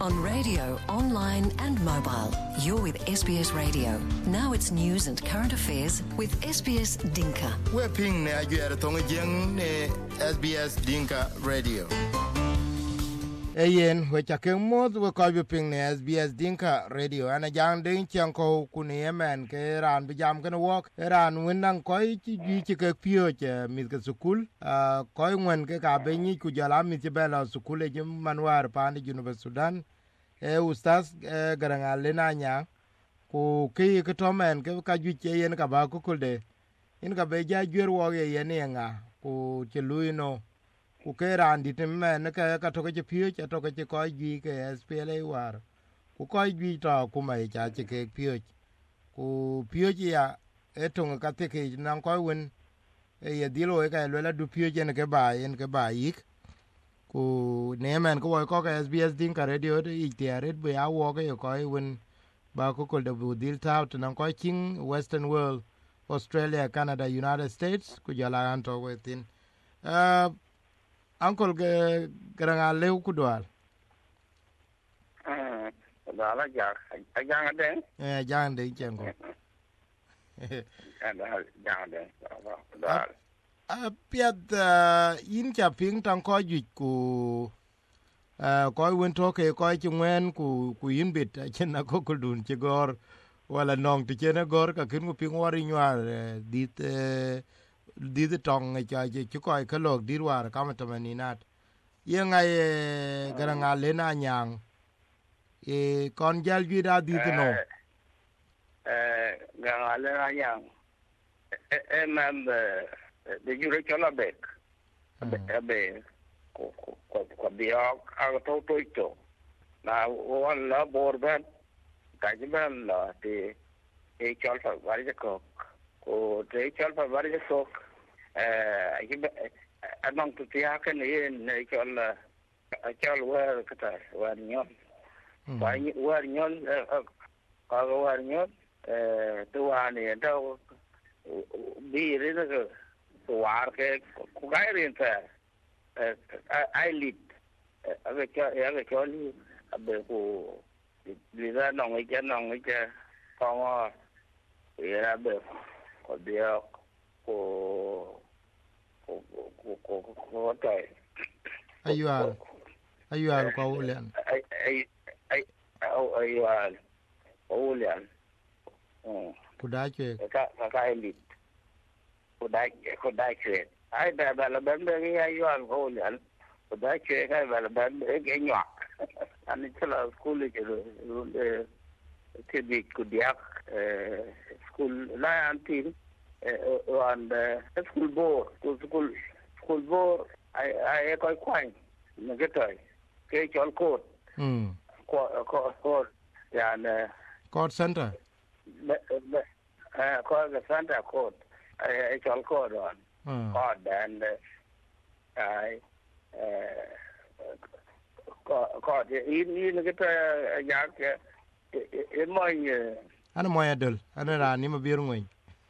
On radio, online and mobile. You're with SBS Radio. Now it's news and current affairs with SBS Dinka. We're ping ne ajuere tonga jeng ne SBS Dinka Radio. Eyen we chake mod we ko ping ne SBS Dinka Radio ana jang ding chang ko kuni yemen ke ran bijam kan wok ran winang ko ji ke pio che mit ke sukul ko ngwen ke ka be ni ku jala mit bela sukul e manwar pan di University Sudan ustaz garanga lena nya ku ke to men ke ka ju che yen ka ba ku kulde in ka be ja jwer wo ye ne nga ku che luino ku ke ran di men ka to ke pio che to ke ko ji ke SPLA war ku ko ji to ku mai cha che ke pio ku pio ji ya etung ka te ke nan ko win ye dilo e ka le la du pio je ne ke ba yen ke ba yik ku ne men ko ka SBS Dinka Radio de itiaret be ya wo ke ko win ba ko de bu dil ta to nan ko king Western World Australia Canada United States ku jala anto wetin Uncle garanga lew ku doal dala ja ajang den jang de chengo jang den dal piat in cha ping tang ko ju ku ko won to ke ko chwen ku in bit chen na ko dun che gor wala nong ti chen gor ka kin ku ping wari nyar dit tong cha che ko ka lok dir war ka ma tamani nat ye ngai garanga le na nyang kon jal ju da dit no garanga le na nyang man the jure chola bek abe ko biok a to na won la borban ka jiban la te e chol fa vari ko ko te chol fa vari ko anong tu tia kan ne chol war kata war nyon war nyon ka war nyon tu ani to bi re ko war ke ku gai rin ta ai lit ave cho ni abe ko li ra nong ke ko era be ko dia ko tai ayual ko ulian ayual ulian kudache ka elit kudache ai ba la ban be ayual ko ulian kudache ka ba la ban ke nyak ani chala school ke bi kudiak school la antin and school board ai ko kwai ne getai ke chol code ko ya ne code center ko the center code ai chol code on code and ai ko in ne getai ya ke ana moya dol ana ra ni mabir ngoy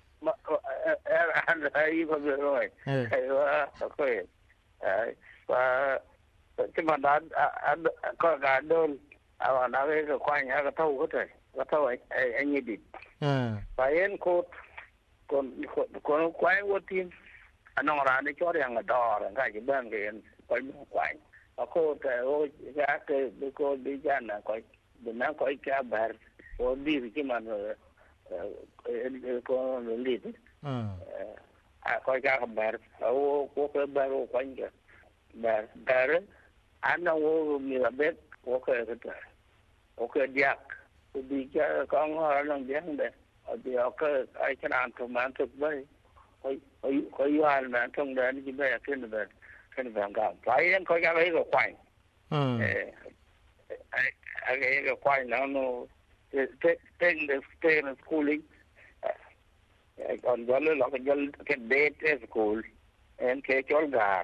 ana ai ko ngoy ai wa ko ai wa chima da ko ga dol awa na ke kwang ya ka tau ko te ka tau ai ni dit pa en ko kwang wo tin anong ra ni cho yang da ra ga ji ban ke en ko kwang ko te o ya ke ko di jana ko na ko ka bar o dir ki man ko lit ko ka bar o ko ka bar o kwang ke bar ana wo mi la bet o ka ta o ka diak o bi ka ko ngor nang diang de o bi o ka ai kan to man to bai ko yu al man tong da ni ba ken ba ga pai en ko ka bai ko kwang I get quite now. Taking the stay in schooling. On Jolly like a Jolly get date at school and catch all guard.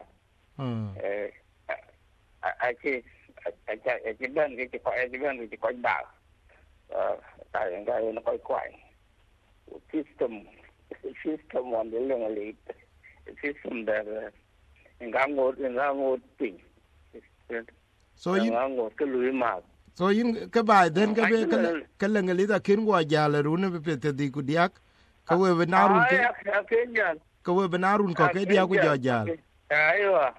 I see. I didn't get quite dark. I got quite quiet. System on the long lead. System that in Gamwood thing. So you cái lưới mà so yin ka ba den ka be ka le ngali da kin gwa jala rune be te di ku diak ka we benarun ke ka we benarun ko ke dia ku jala aywa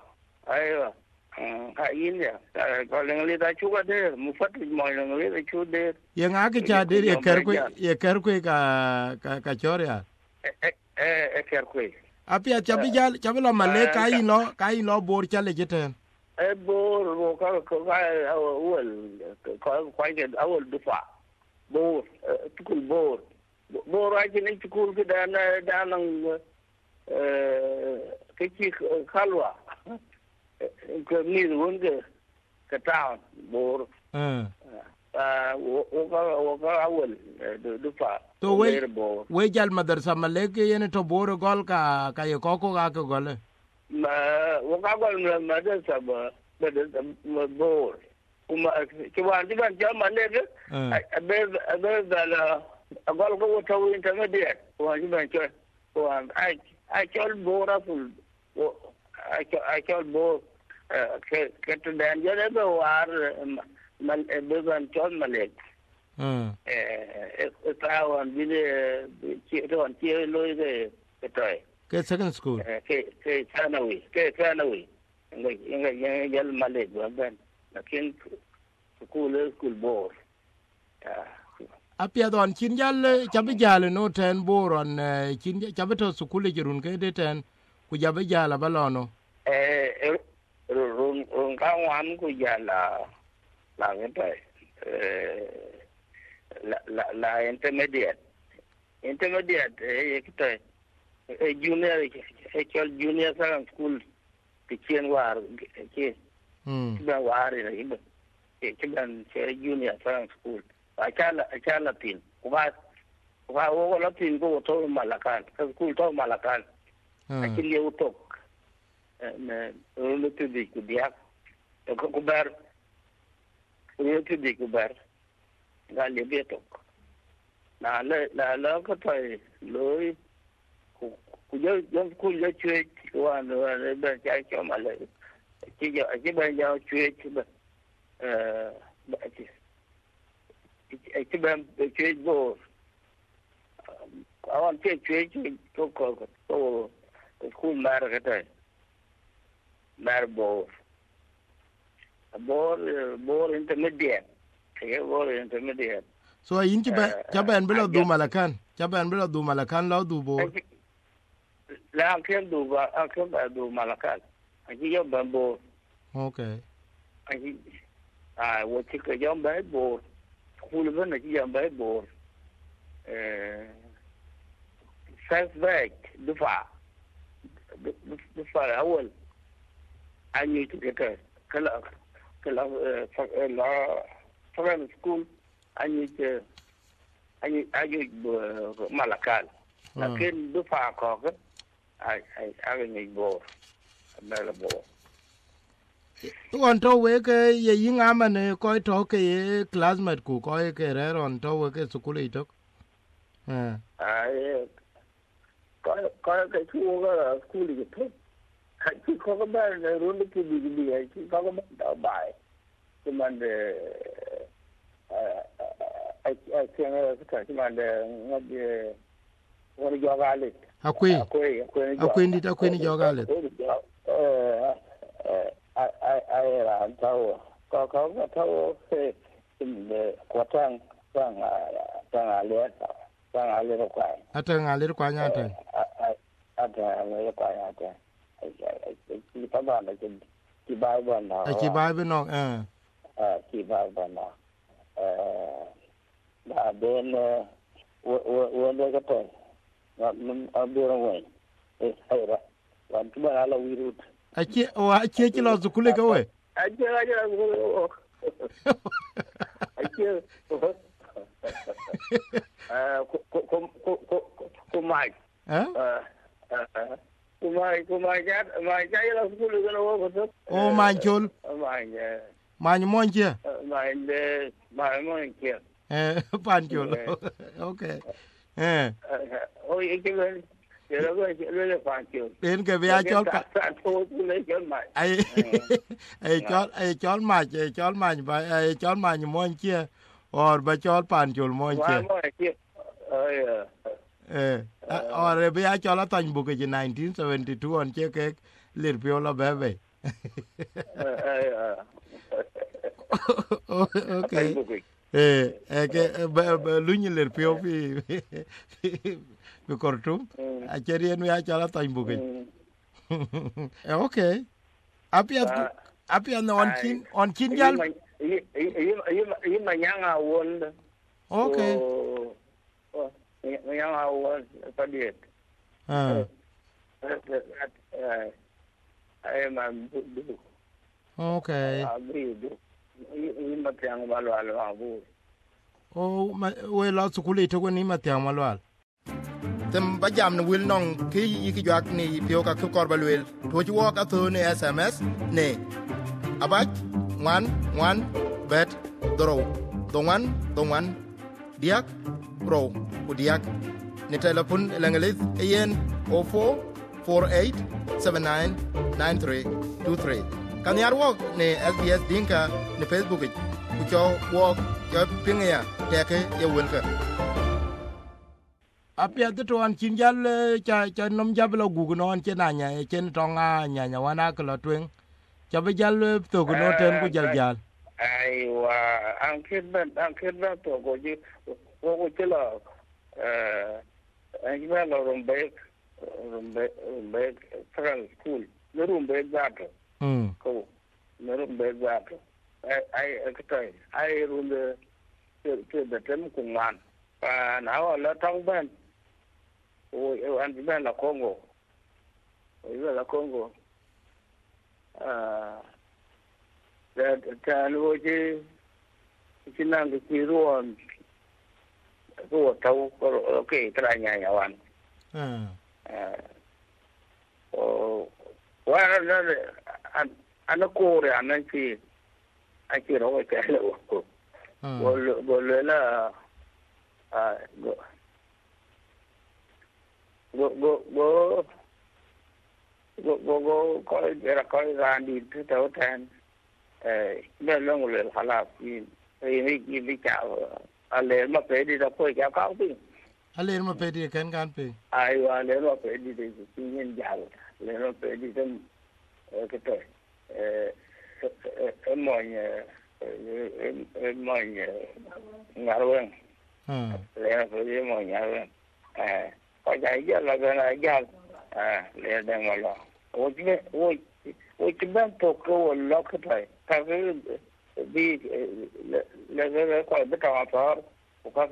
yin ya ko le ngali da chu ga de mu fat mo le ngali da chu de ye nga ke cha de ye ker ku ka choria ker ku apia chabi lo male ka ino bor chale jeten bor ro ka awol ko ke awol dufa bor tukul bor ay ni tukul ke da nang ke chi khalwa ke mi won ke town bor wo ka awol dufa to we jal madarsa maleke yene to boro gol ka ye koko ga ko gole ma wo ka gol madarsa ba bor kuma ke wan di ban jam maleke be la gol ko to intermediate wan di ban cho wan ai chol bora ful ai chol bor ke to dan jale be war mal be ban chol malek tawan bile tawan tie loy ke toy ke second school ke sanawi ngai yal malek ban lakin school board apia don chin jal chabi jale no ten boron chin chabi to school jirun ke de ten ku jabe jala balono run ka wan ku jala la ngai la intermediate kita junior sang school kecil war ke sudah war ini cuman junior sang school acala pin wa la pin ko to malakan school to malakan akil ye utok lu tu di ku dia ko bar lu tu di ku bar ga le betok la ko toy loy ku yo ku yo chue wa no ba cha cho ma le chi ba yo chue chi ba chi ba chue go awan chue ko ku mar ka toy mar bor intermediate intermediate so yin ci ba jaban bilo du malakan lo du bo la ken du malakan aji yo bambo okay aji wo ci ko yo bambo khulu ban aji yo bambo first back dufa awal anyi to get kala foreign school anyi malakan lakin dufa ko ai ngi bo mala bo on to we ke ye yinga mane ko to ke ye classmate ku ko ke re on to we ke school ito ai ko ke chu ga school ito ki ko ba ro ni ki bi ai ki ko ba da bai cuman ai cuman ngade woni jogale akui ni jogale ai ran tao có tao ko tang ale ko atang kwa nyata ale ko nyata ki pa ba na ki ba ba na ki ba ba no ki ba ba na da ben wo le ka to a bora wai ai ra wan tu ba la wirut ake ki lo zukule ka we ake kumai ja la zukule ka wo ko o manchol man monje monje panchol okay o Rồi rồi quan chiều. Đến cái bia chol Sa thôi lấy chol mai. Ai chol mai ba chol mai mon chia or ba chol pan chol mon chia. Or bia chol tan bu ke 1972 on che ke lir pio la bebe. Okay. Ke lunyi lir pio fi Kortum, Acherian we are Chalata in Bukit. Okay. Apia on Kinjal. You my young one. Okay. My young one, but yet. I am a good. Okay. You must young Malo. Oh, my way lots of coolly to win him at Yamalwal. Them bajam will nong ki jak ni pioka ku korbalwel to walk a to ni SMS ne abaj 1 bet dro the one diak pro udiak ni telefon langalis yen 0448799323 kan yar walk ne SBS Dinka ni Facebook ku cho walk yo pingya teke ye welka apia de to an kinjal cha nom jablo gugu on chenanya chen tonga nyanya wana klo twen cha be jal to go no ten ku jal ai wa an kidban to go ji go chelo an ba lo rumbe trans school no rumbe zato ko no rumbe zato ai katai ai rumbe to the tem kungan pa na wa tong ban an ben la Congo la Congo ta lo ji nang ki ruon ko tau ko ke tra nya wan wa an ko re an ki ai ki ro ke lo ko go la go coi ra đi thứ tàu than bên long lệ hala pin mi chào lên mà phải đi đâu coi chào cao pin lên mà phải đi kan pin ai wa lên mà phải đi thì nhiên giàu lên mà phải đi thêm cái tuổi em mọi nhà luôn lên mà phải đi mọi nhà luôn có chạy rất là gần là gian lên đang mà lo ôi chỉ bên thuộc cô lo cái thời các cái đi lên cái coi biết trò đó có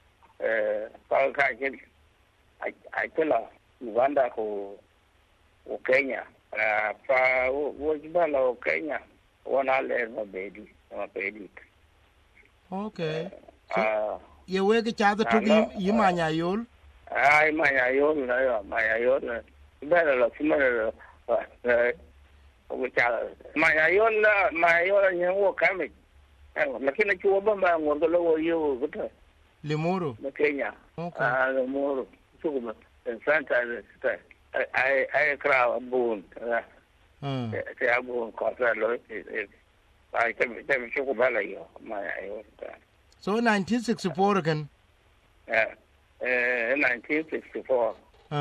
cái ai cái là Uganda của Kenya và ôi chỉ bên là Kenya wana lên mà về đi okay ye we cái cha đó đi mà nhà yul ai mà nhà yul này bây giờ là chúng mình là ông cha mà nhà yul là những cái mình lakini chuo bamba ngondo lo yo gote Limuru na Kenya Limuru sukuma santa ai kra bun te abun ko tra lo ai tem sukuma la yo ma ayo so 1964 again 1964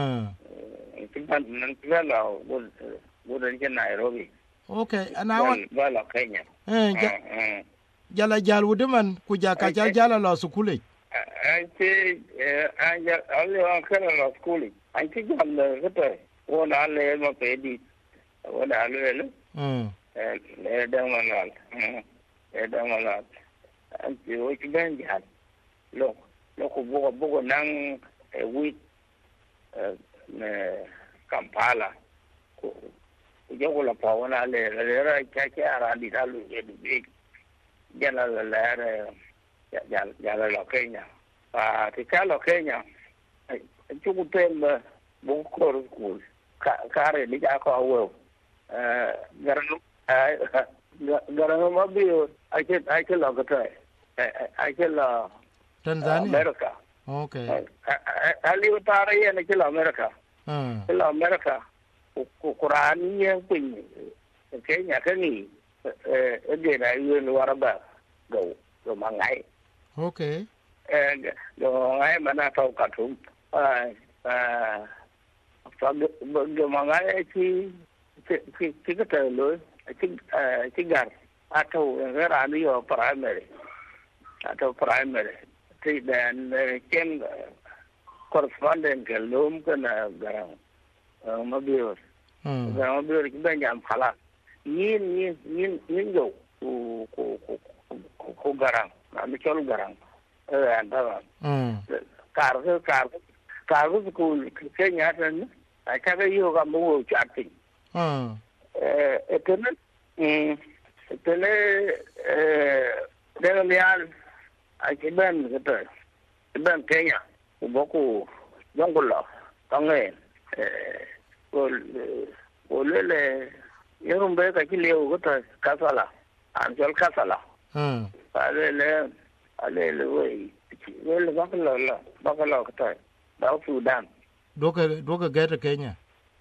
Kita lah bukan ke Nairobi. Okay, anawan bala Kenya. Jala wudeman kuja kacal jala la sukule. Anti alle orang kena la sukule. Anti jala kata, wana alle ma pedi. Wana alle le. Le dah malal. Anti oi ben jal. Lo ko bugo nang wit Kampala ko la pawana le ra cha ra di dalu e di jala la Kenya ti kalo Kenya chuku temba bu ko school kare ni ja ko wo garano mabio ai ke la ko ai ke la Tanzania America okay ali utara ye ni ke la America lo America Quran yang pin Kenya cái nghỉ để này người luar ba go mangai okay go mangai mana tau Khartoum go mangai cái tờ lối cái gar atau cái radio primary thì dan chen correspondent ke lum kana garang mabir garang mabir kita jam khala yin go ko garang ami chol garang anda kar school Kenya tan acha ga yo ga mo chatting etene dengan lian akiban kata ban Kenya boku jongolo tangen le yung be ka kilio kata kasala anjol kasala ale we bakalo kata da Sudan doka gata Kenya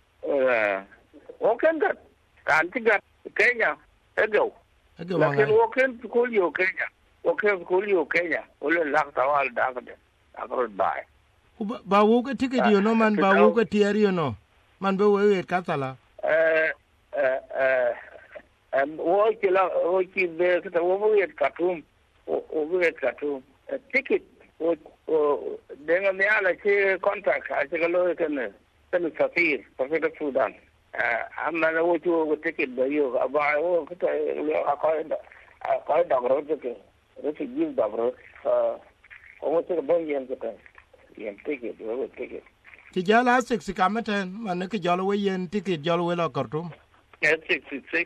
oken kan tiga Kenya ego lakin oken kulio Kenya ole lak tawal dakde akrod bai ba wo ka ticket yo no man ba wo ka tiari yo no man be we kasala wo ki be ka wo we Khartoum ticket wo denga me ala che contract a che lo kan safir da Sudan amma wo chu ticket ba yo ba wo ka da ro ke Roti gil dabro o mo ban yen ka yen ticket wo ticket ti jala 6 kamaten man ke jalo we yen ticket jalo we la Khartoum 66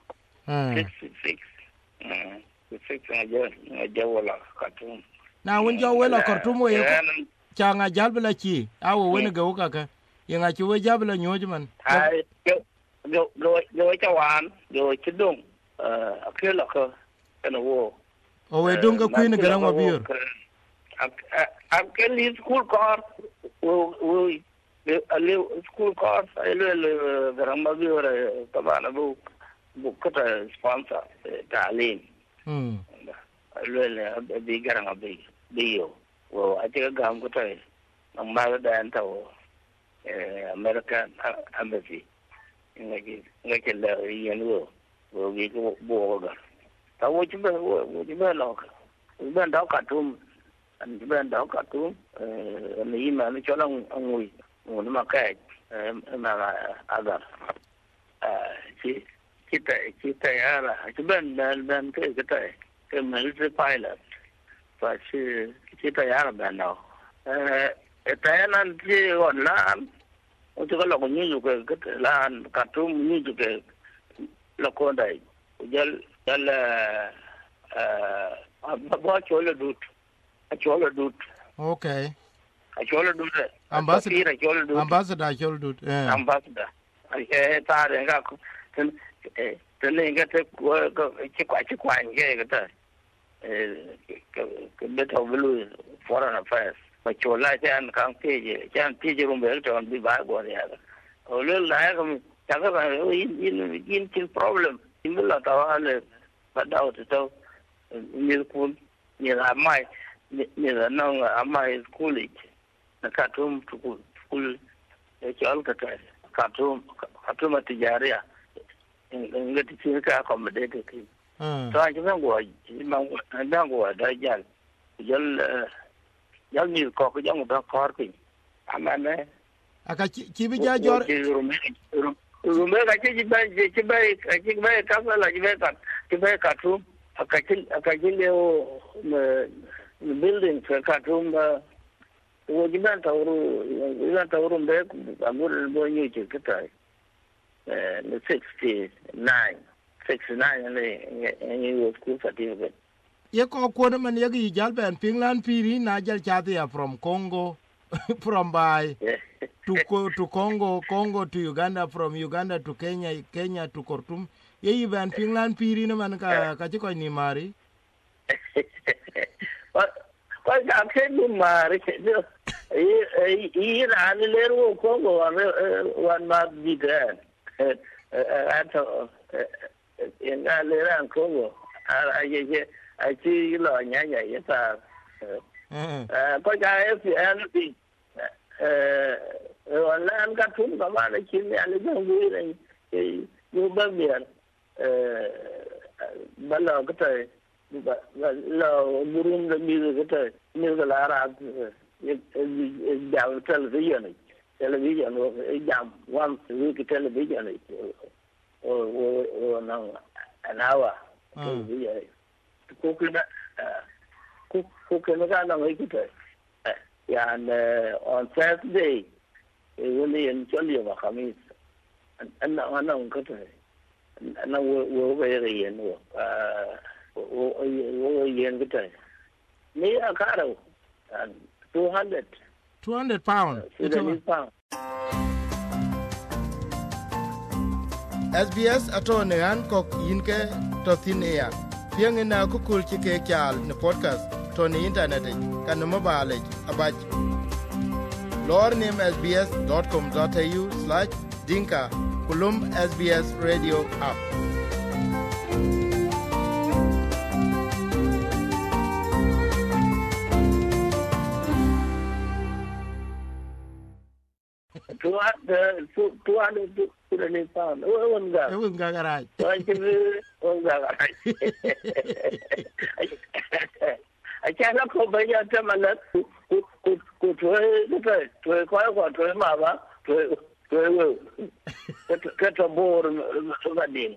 aja wala Khartoum na won jawo we la Khartoum we changa jalbla chi awo we ne go ka yenga chi we jabla nyoj man ai go chawan go chidung akela ka kana wo o we dunga kuin garang mabir am kelli school car we school car ele garang mabir tabana bu kata sponsor talim le bi garang abi bio wo ate gam kata ang maladan taw American embassy ngaki la yan wo gi ko bo ga tawo chiba lo ben da Khartoum ni ma ni cholang ngui ngun ma ka ma agar kita yara ben ke military pilot fa kita yara ben no etanan ji online o to lo ni ju ke lan Khartoum ni ju ke lo ko dai jal ba chola dut okay chola dut ambassador chola dut ambassador ai ta re ga ten nga te chi kwa nge ga ke beto bulu foreign affairs ma chola jan kang pije rumbe to bi ba go ya o le la ga ta ga in problem imla tawale badao to ni kun ni la mai ni la no amai school na Khartoum school chal ka Khartoum tijaria ngati chika accommodate ki to an jang go mang go da jal ni ko jang da kor ki amane aka chi bi ja jor rume ka chi ba ka la ji ba Khartoum aka le building ka Khartoum wo ji ban tawru be amur bo ni chi ka 69 and school certificate. Ye ko ko man ye gi jal ben Finland piri na jal chati from Congo from by to Congo to Uganda, from Uganda to Kenya to Khartoum. Ye ben Finland piri na man ka chi ko ni mari. What ka ke ni mari ran le ko wan ma bigan ato en le ran ko ai chi lo nya ta có cái FNP là anh cắt thun các bạn ấy chín anh ấy không vui này thì như bên biển bắt đầu cái thời là Burundi là như cái thời như cái là ra giảm television giảm one week television này nó an hour television cũng cái nó đang ấy cái thời and on Saturday when they enjoy your Khamis and now cái thời nó vừa về rồi nó yên cái thời mấy cái đâu 200 pound SBS atone an kok yinke to thin air piang na ku kul ci ke kyal ne podcast to ni internet kan mobile abaj lor nim sbs.com.au/dinka kulum SBS radio app Kurani pound. Unga garai. Unga garai. I can't go by your time and go to a mama to get a board of a deal.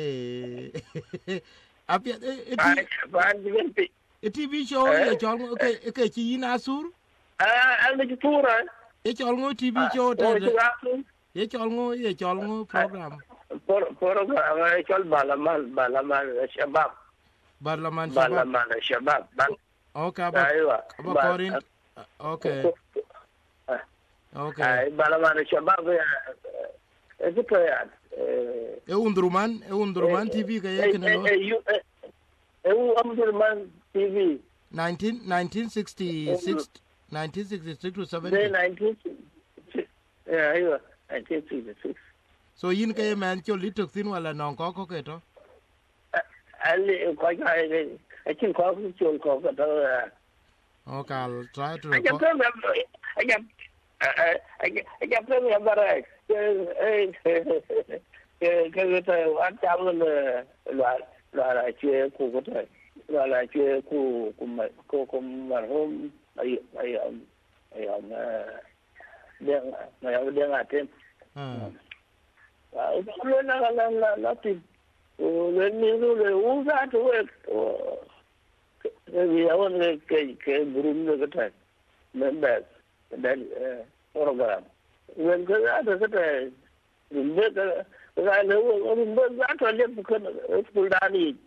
A TV show, okay, China Sur? I'll make it tour. It's all TV show. Ye cholngo program I call Balaman Shabab Shabab okay Balaman Shabab es player undruman TV ka yekne undruman TV 1966 to 70 yeah 1966 so yin ke man cho litok tin wala non ko ke to ali ko ai chin ko chol ko to okay I'll try to I get them bara ke wan cham la che ku ko to la che ku marhum ay Dia ngatin. Kalau nak nanti, ni tu le usaha tu dia orang ke Burundi kata, members dan program. When ada kata, Burundi ada dia bukan school dani,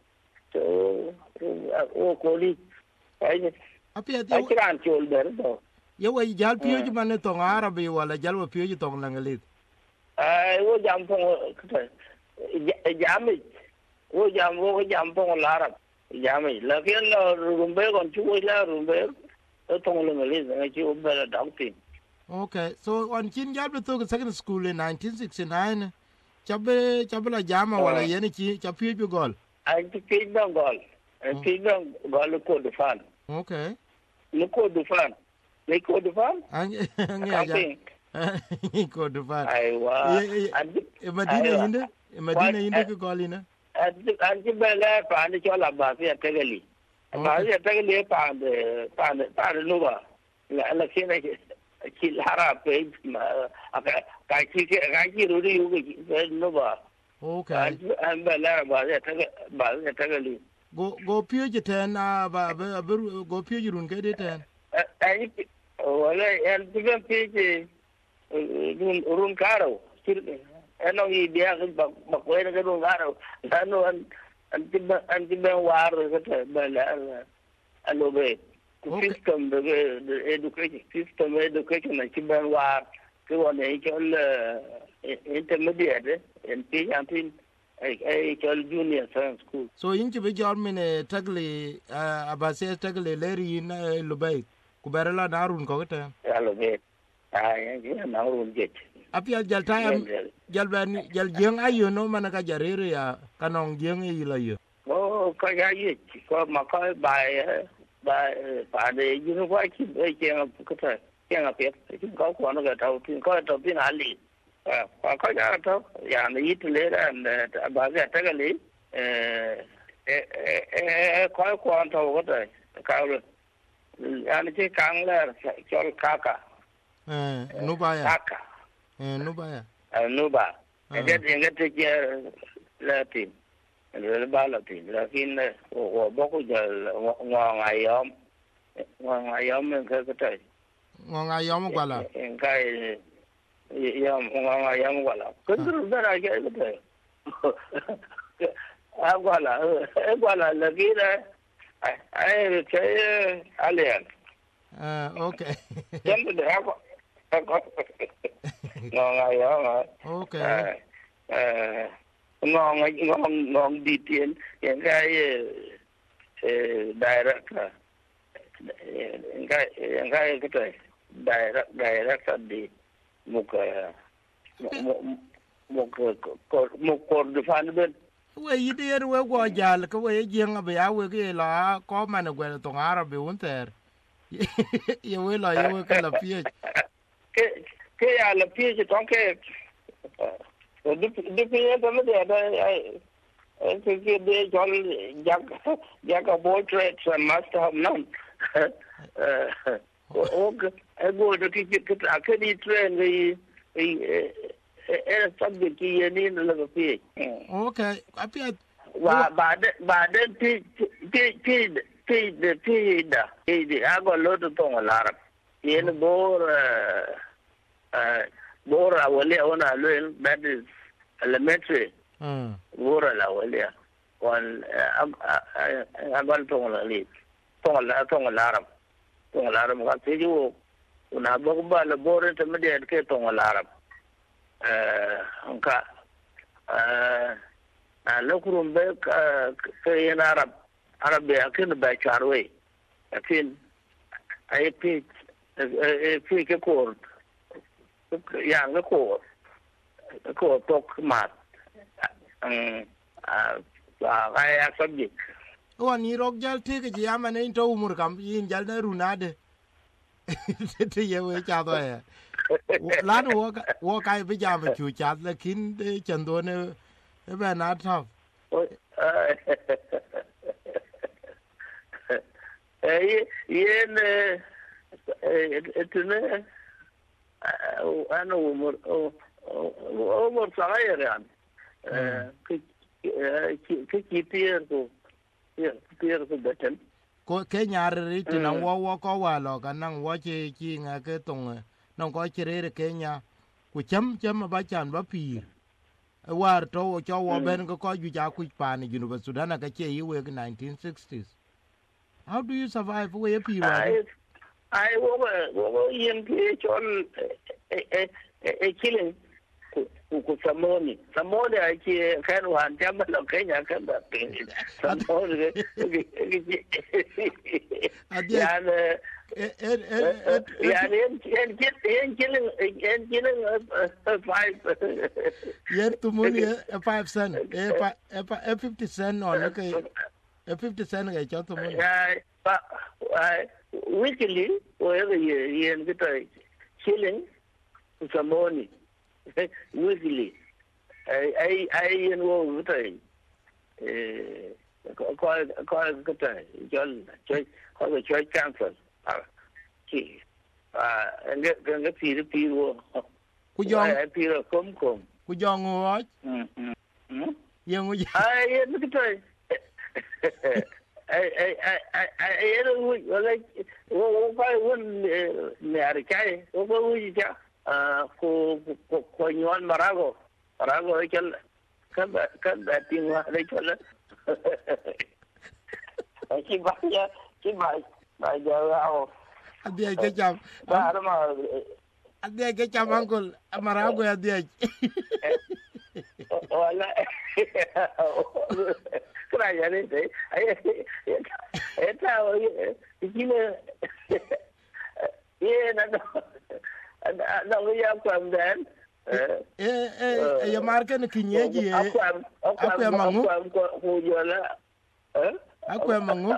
koli. Apa ya? Akhirnya col ber tu. Yawa jal piyo ji mane tong arabi wala jal wa piyo ji tong langalit wo jam tong jami wo jam tong larab jami lakin rumbe kon chuo la rumbe tong langalit ngai chu bela doctor. Okay, so on chin jal to second school in 1969 chabe la jama wala yene chi chapiyo ji gol ai ti dong gol ko de fan. Okay, ko de fan Ko Dufan? Ko Dufan. Aywa. Madina yinde ko golina. Anji bela pande chola basi ategali. Basi ategali pande nuba. La kina ki hara pe ka ki rudi yugi nuba. Okay. An bela basi ategali. Go piyo jiten ba go piyo jirun ke de ten. Ai wala el tiga pije run karo eno idea ba ko era run karo ano antiba war kata bala alobe system the education antiba war ko ne chol intermediate en pin ai chol junior science school so inchi be jol mine tagli abase tagli leri na lubay ku berla narun ko te alo be ai ji na run je apia jal tayam jal ban jal jeng ayo no mana ka jarere ya kanong jeng yi la yo o ka ya yi ko ma ka ba de ji no wa ki e je ka ta ke nga pe ji ko ko no ga tau tin ko to tin ali ka ya to ya ni it le ra ba ga ta ga li ko ko an to ko ta ka ru ani che kang la chol kaka nu ba ya kaka nu ba ya nu ba de de te je la tin le ba la tin la kin o bo ko ja ngai yom men ka ta ngai yom kwa la ngai yom ngai yom kwa la ko ru da ra ke ta kwa la la ki da ai che alien okay Siempre te hago. Ngon ay okay ngon di tiền những cái director những cái director đi một cột fan bên we yide we go jal ko we jenga be ya we ke la ko man gwe to ngara be unter ye we la ye we ke la pie ke ya la pie je ton ke de pie to me de ke de jol jak boy trades and must have known go de ke ke di train era sabbe ki yeni na la pie okay apia ba de ti ago lo to tong larab yen bor awale ona lo that is elementary bor la awale on ago tong la li tong larab ka ti ju una ba la bor intermediate ke tong larab anka lokurum be ke yen arab akin ba charwe akin ai pi ke ko yang ko tok mat ai subject wani rok jal te ke yama ne to umur kam yin jal na runade te ye we cha do ya lan wo kai be jam chu cha lekin de chando ne be na tho yen etne ana umur sagayran ke pier ko beten ko ke nyar ri tin wo ko wa lo kan nang wo chi nga ke tong non ko chire ke nya ku cham ba chan ba pir war to cho wo ben ko ju ja ku pa ni Junu Sudan ka che yi we 1960s. How do you survive we pir wa I wo yen ke chon killing ku samoni ake kan wan jam lo Kenya kan da samoni yan killing 5 yen tumuni 5 cent 50 cent on okay 50 cent ga cho tumuni weekly whatever yen get killing samoni weekly I yen wo get ko get jol ko cancel ki nga pi wo ku jong pi kom ku jong wo yen wo ai yen get I wo won ne arkai wo wuji ja ko nyon marago ikel kan da tingwa le chola ki ba ja ao adia ke jam ba ma adia ke jam angkol marago adia wala kira ya ne dai ai eta kine ye na no ya kwam den ya marke ne kinyeji akwa mangu ku yola akwa mangu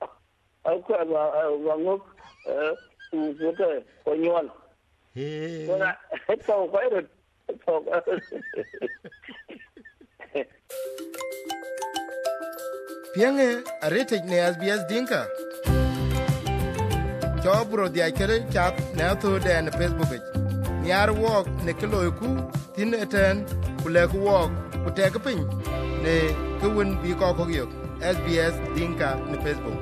ku foto ko nyol na to ko ro to pienge arete ne SBS Dinka Jobro dia kere chat ne to den Facebook niar wok ne kilo ku tin eten kule ku wok ku tek pin ne kun bi ko ko yo SBS Dinka ne Facebook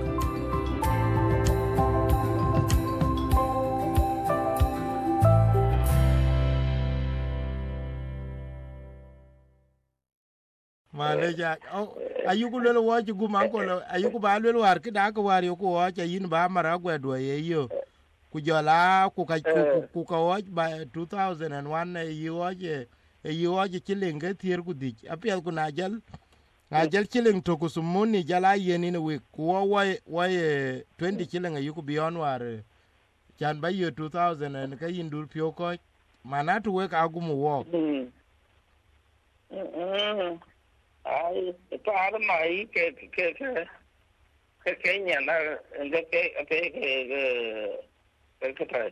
Maleja ayuku lelo waji gumanko ayuku ba lelo war kida ko war yuku waji yin ba mara gwedo yeyo kujola ku ka waji ba 2001 yi waji chilinge tier kudich apia ku najal chiling to kusumuni jala yeni ne we ku waye 20 chilinge yuku bion war chan ba yo 2000 and ka yindur pio ko manatu we ka gumu wok ai ta mai ke Kenya na ke ta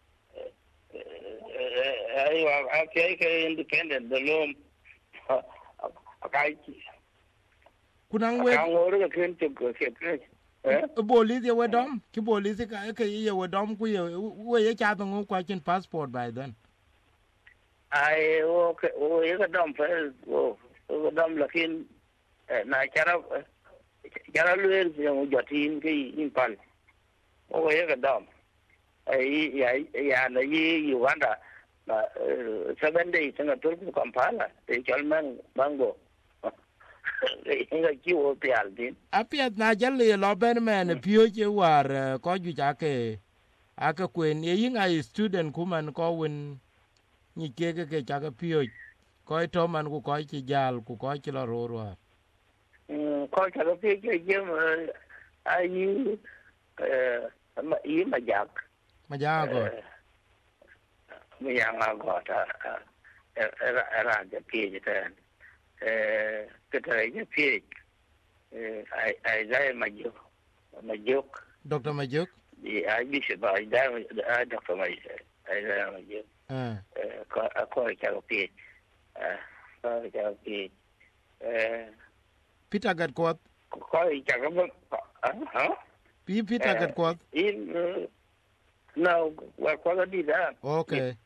ai wa ke independent the lom akai kunang we kan ngoro ke ke police ye wedom ki police ka ke ye wedom ku ye we ye cha ngo kwa chin passport by then ai o ye ka dom fa o dam lakin na chara luer yung jotin cái impal o ye ka dam ai ya na yi Uganda na 7 days nga turku Kampala te chalman bango inga kiwo pial din apiat na jalle lo ben men pio che war ko ju jake aka kwen ye yinga student kuman ko win ni keke ke jake pio ko to man ku ko chi jal ku ko chi lo ro ko cha ko pie ke jem ai ma jak go ta era de pie ta ke ta je pie ai dai majuk Dr. Majuk ai bi se ba dai Dr. Majuk ai dai majuk ko cha ko pie Peter gat kot ko cha ko Peter gat kot no wa ko di da okay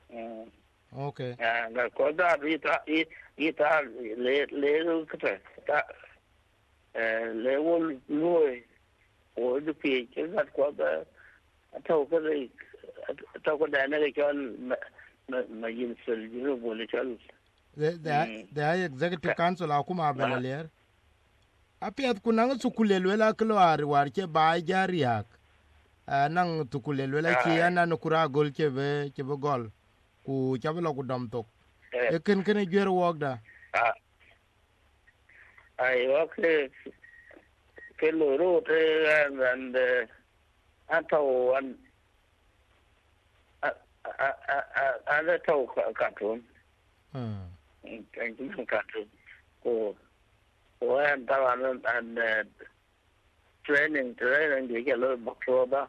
ga ko da ita le ta le wol lui o du pi ke gat ko da to ko da na ke ma yin sul jiro bole chal the executive council akuma belaler apiat kunang sukulelwela kloar war ke ba jariak nang tukulelwela ki ana no kura gol ke be gol ku chablo ku dom tok e ken jwer wok da ai okay ke lo ro te and ato an ada tau katun kan katun ko an tawan an training di ke lo bakso ba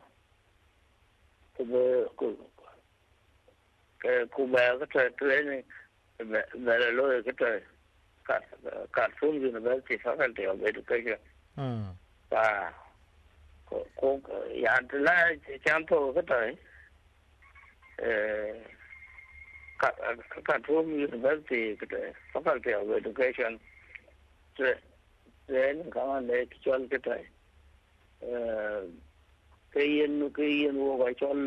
ku ba ka training ba lo ka katun university faculty of education ba ko ya la cham to ka Khartoum University faculty of education then come on the actual kayin wo ga chol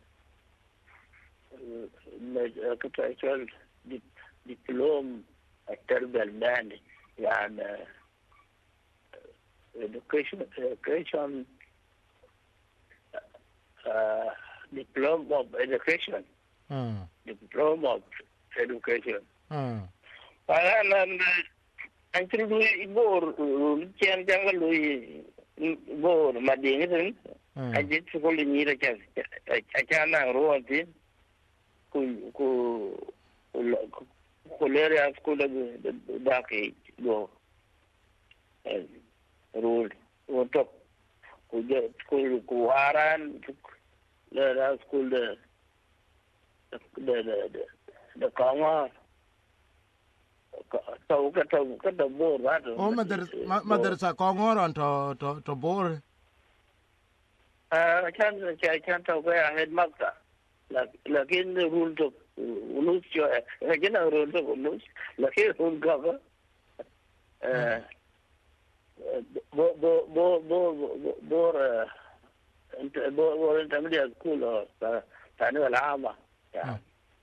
actual diploma at band and education diploma of education. Diploma of education. Actually, bor chen jangal lui bor mading a jit school ni da ke a kana ruwan tin ku lere school da ke go rule woto ku school ku waran lere school da kama tau ka bor ba to o madrasa kongoron to bor kan tau ka head makta lakin rule to ulus jo gena rule to ulus lakin rule ka bor intermediate school or tani alama ya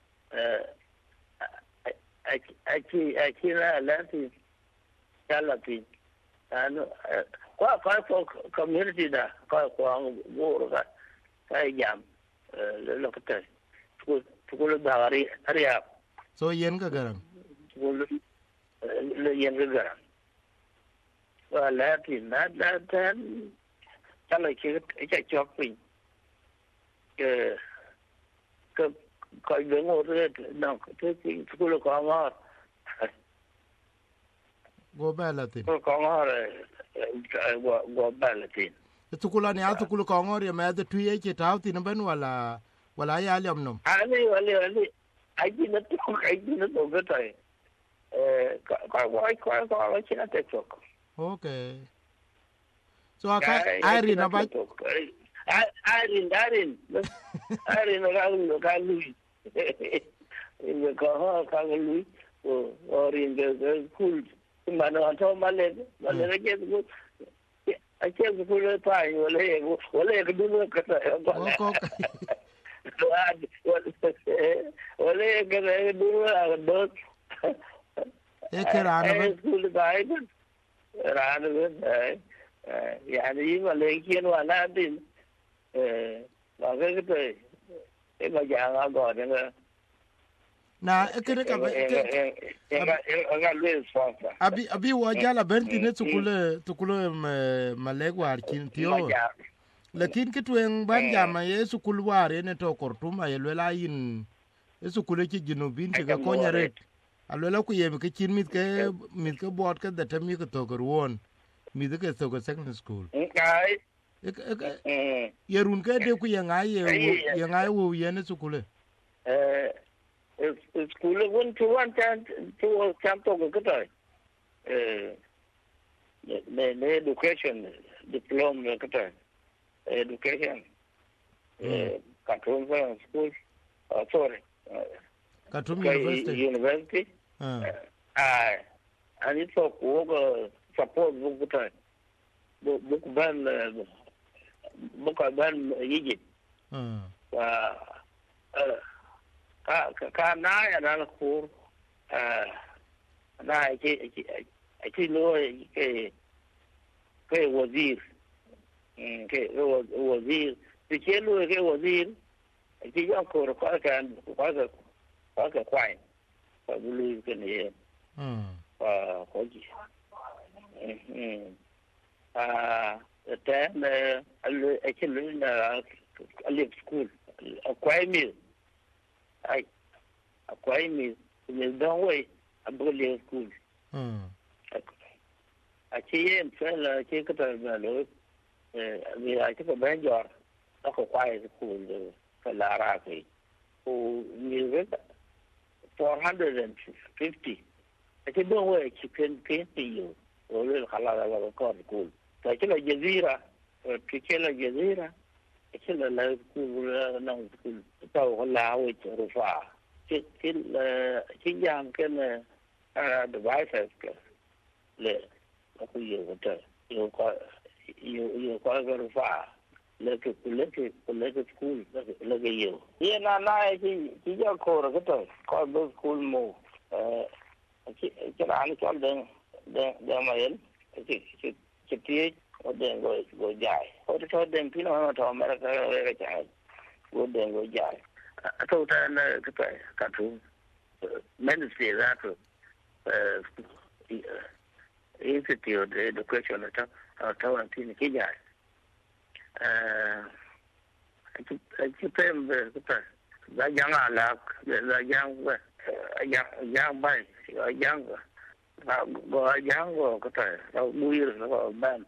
aquí la lati kalati ano kwa community da kwa bor ka jam lo ka tukul bagari area so yen ka garam tukul le yen ka garam wa lati na tan kala ke chopin ke coi đứng ngồi thế nào thế thì school có ngó go balatin có ngó rồi go balatin tukula ni atukulu ko ngor ya ma da tuye ke tawti na ban wala ya liam nom ali aji na to ga tai ko china tiktok okay so aka ari na ba Arin ga lui in ka lui or in the school mano anto male ke school a ke school pa wala ke dulu ka ta wala ke dulu do ekerana school guide rana yani wala ke wala din và cái mà dạng gọi là na ekere ka abi wajala benti ne tukule malegwar kin tio lakin kitwen banja ma yesu kulware ne to kortuma yelela yin yesu kule ki jinubin ke ga konyaret alwela ku yem ke kin mit ke bot ke da tami ke to gorwon mit ke to secondary school yerun ke de ku yengai wo yene sukule skule won to one time to to ko to ne education diploma ko to education Khartoum school sorry Khartoum University ani to ko support bu ko to bu ban ban yiji ka na ya na ko na ki lo ke wazir ke wazir ke lo ke wazir ki ya ko kan ka kwai ka bulu ke ne ko ji then actually I live school acquire me in the way I believe school actually in fella che ka ta lo we I took a banjor I acquire school for la ra ke o ni 450 actually don't way chicken you or will khala la ko school كلا جزيرة كلا جزيرة كلا لا يكون نعم كل تو لا هو رفع كل جام كنا devices لا أقول يوتا يو رفع لكن كل سكول لكن يو هي نا كي جا كورة كتير كل سكول مو كلا عن كل ده ما يل chiti oden go jai o den pino to America ga jai go den go jai to ta na ka tu ministry that institute education ta ta tin ki jai Chứ thêm về cái thời giá giang là giá giang bay giang gọi giang của cái thời đâu bùi rồi gọi ban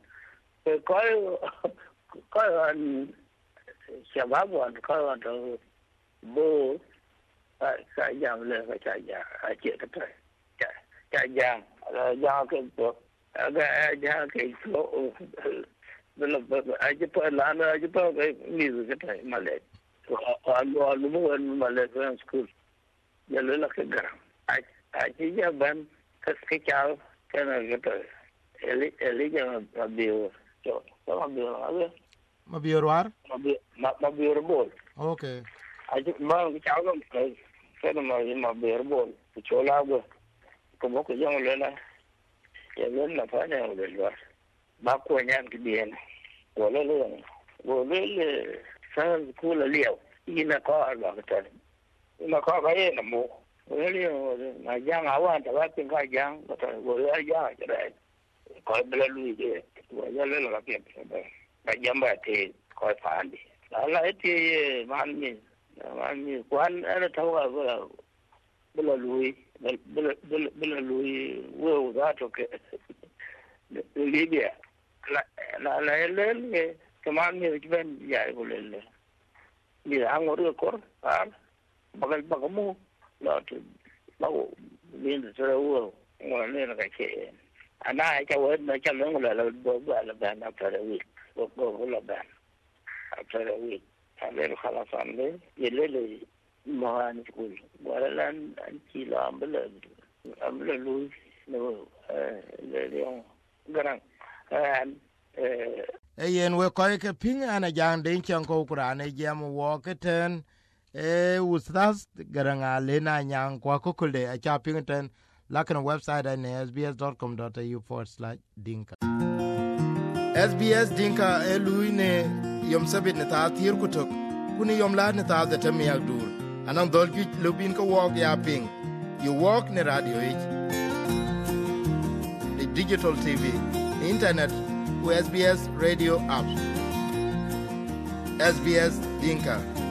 có xe bác bọn có đâu bố cái giang lên cái giang chuyện cái thời cái giang cái cuộc cái số Belum aja pelan aja pakai ni kita Malay. Alu bukan Malay orang school. Jalan lah ke garam. Aja ban kecil kena kita. Eli jangan mabiur. So, mabiur apa? Mabiur war? Mabiur bol. Okay. Aja mang kecil kan. Kena mabiur bol. Cola apa? Kamu kerja mana? Ya mana apa yang luar. Ba ko nyan ki bien ko le san ku le liao ina ko ba ka ina ko ba ye na mo le na yang awan ta ba tin ka yang ka wo le ya ja dai ko bela lu je wo ya le la pia ba yam ba te ko fa andi la ti man ni kwan ana ta wa bela lu wo da to ke Libya la lên cái màn như cái bên giải của lên đi ăn ở kor bagal mu là bao bên chỗ đâu ngoài lên là cái chuyện anh ai cho nó cho lớn là bố là bạn áp ra được bố là bạn áp ra được anh lên khá là phản đấy vậy lên mà anh cũng gọi là anh chỉ làm bên lui le garang yen we ko ke ping ana jang den chan ko kurane jam wo ke ten ustas garanga le na nyang ko ko kulde a cha ping ten lakan website at sbs.com.au/dinka SBS dinka eluine yom sabit ne ta tir kutok kuni yom la ne ta da tam yak dur anan dol ju lubin ko wo ya ping you walk ne radio digital TV, internet, with SBS radio app. SBS Dinka.